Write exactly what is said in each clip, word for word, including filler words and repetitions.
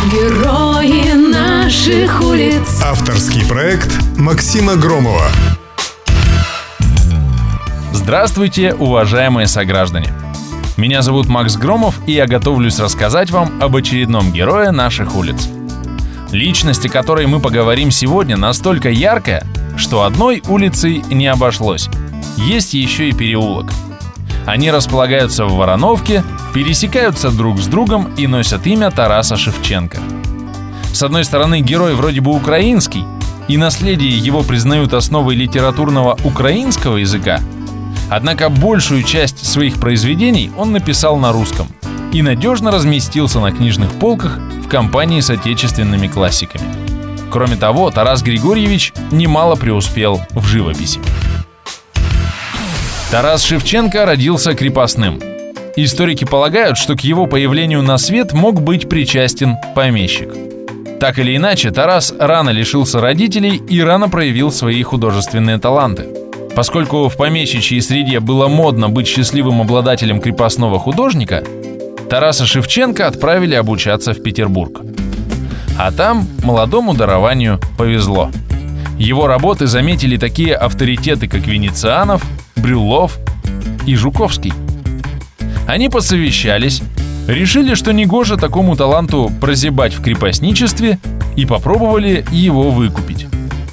Герои наших улиц. Авторский проект Максима Громова. Здравствуйте, уважаемые сограждане! Меня зовут Макс Громов, и я готовлюсь рассказать вам об очередном герое наших улиц. Личность, о которой мы поговорим сегодня, настолько яркая, что одной улицей не обошлось. Есть еще и переулок. Они располагаются в Вороновке, пересекаются друг с другом и носят имя Тараса Шевченко. С одной стороны, герой вроде бы украинский, и наследие его признают основой литературного украинского языка, однако большую часть своих произведений он написал на русском и надежно разместился на книжных полках в компании с отечественными классиками. Кроме того, Тарас Григорьевич немало преуспел в живописи. Тарас Шевченко родился крепостным. Историки полагают, что к его появлению на свет мог быть причастен помещик. Так или иначе, Тарас рано лишился родителей и рано проявил свои художественные таланты. Поскольку в помещичьей среде было модно быть счастливым обладателем крепостного художника, Тараса Шевченко отправили обучаться в Петербург. А там молодому дарованию повезло. Его работы заметили такие авторитеты, как Венецианов, Брюллов и Жуковский. Они посовещались, решили, что негоже такому таланту прозябать в крепостничестве, и попробовали его выкупить.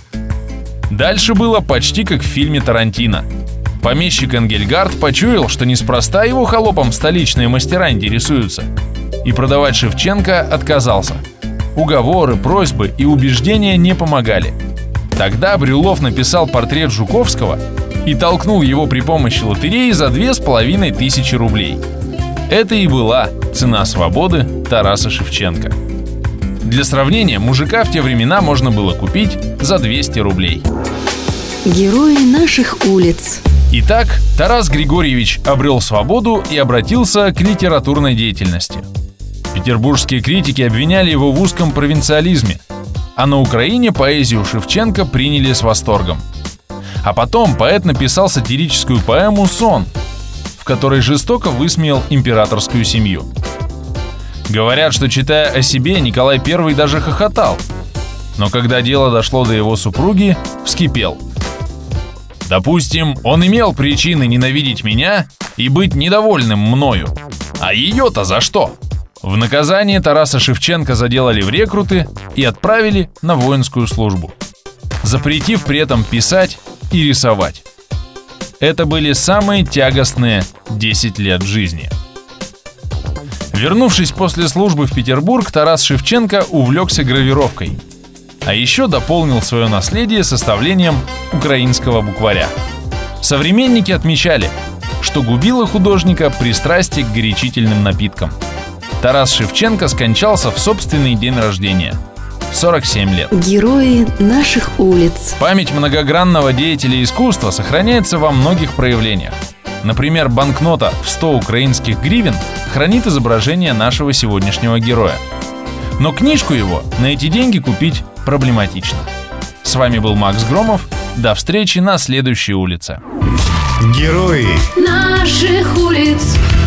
Дальше было почти как в фильме Тарантино. Помещик Энгельгард почуял, что неспроста его холопам столичные мастера интересуются, и продавать Шевченко отказался. Уговоры, просьбы и убеждения не помогали. Тогда Брюллов написал портрет Жуковского и толкнул его при помощи лотереи за две с половиной тысячи рублей. Это и была цена свободы Тараса Шевченко. Для сравнения, мужика в те времена можно было купить за двести рублей. Герои наших улиц. Итак, Тарас Григорьевич обрел свободу и обратился к литературной деятельности. Петербургские критики обвиняли его в узком провинциализме, а на Украине поэзию Шевченко приняли с восторгом. А потом поэт написал сатирическую поэму «Сон», в которой жестоко высмеял императорскую семью. Говорят, что, читая о себе, Николай Первый даже хохотал, но когда дело дошло до его супруги, вскипел. Допустим, он имел причины ненавидеть меня и быть недовольным мною. А ее-то за что? В наказание Тараса Шевченко заделали в рекруты и отправили на воинскую службу, запретив при этом писать и рисовать. Это были самые тягостные десять лет жизни. Вернувшись после службы в Петербург, Тарас Шевченко увлекся гравировкой, а еще дополнил свое наследие составлением украинского букваря. Современники отмечали, что губило художника пристрастие к горячительным напиткам. Тарас Шевченко скончался в собственный день рождения в сорок семь лет. Герои наших улиц. Память многогранного деятеля искусства сохраняется во многих проявлениях. Например, банкнота в сто украинских гривен хранит изображение нашего сегодняшнего героя. Но книжку его на эти деньги купить проблематично. С вами был Макс Громов. До встречи на следующей улице. Герои наших улиц.